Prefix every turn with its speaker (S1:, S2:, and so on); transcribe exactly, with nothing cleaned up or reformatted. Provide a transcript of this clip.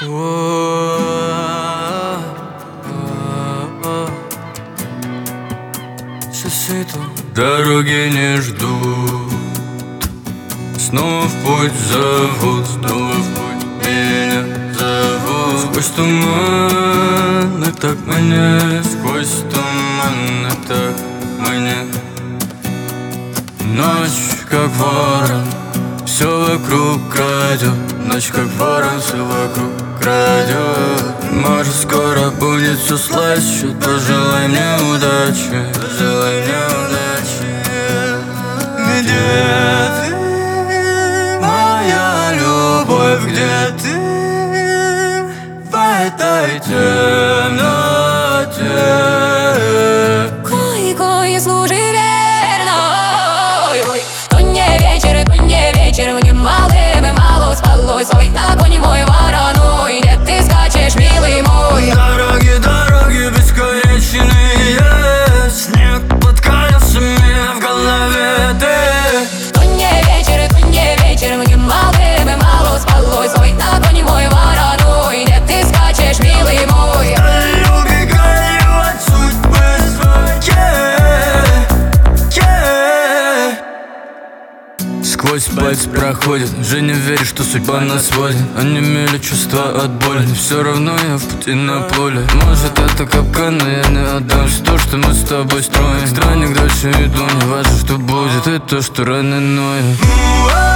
S1: Дороги не ждут, снова в путь зовут, снова в путь меня зовут. Сквозь туманы так мне, сквозь туманы так мне. Ночь как ворон, все вокруг крадет. Ночь как ворон, все вокруг крадет. Может, скоро будет все слаще. Пожелай мне удачи, пожелай мне удачи. Где ты, моя любовь, где ты в этой темноте?
S2: Кой-кой, служи верно. То не вечер, то не вечер, мне малым и мало спалось. Ой, на коне мой вороной, где ты скачешь, милый мой?
S1: Дороги, дороги бесконечные, снег под колесами в голове ты.
S2: То не вечер, то не вечер, мне малым и мало спалось. Ой, на коне мой вороной, где ты скачешь, милый мой?
S1: Убегаю от судьбы своей, yeah. Сквозь пальцы проходит, уже не веришь, что судьба нас сводит. Онемели чувства от боли, все равно я в пути на поле. Может, это капкан, но я не отдам все то, что мы с тобой строим. Странник, дальше иду, не важно, что будет, это то, что рано ноет.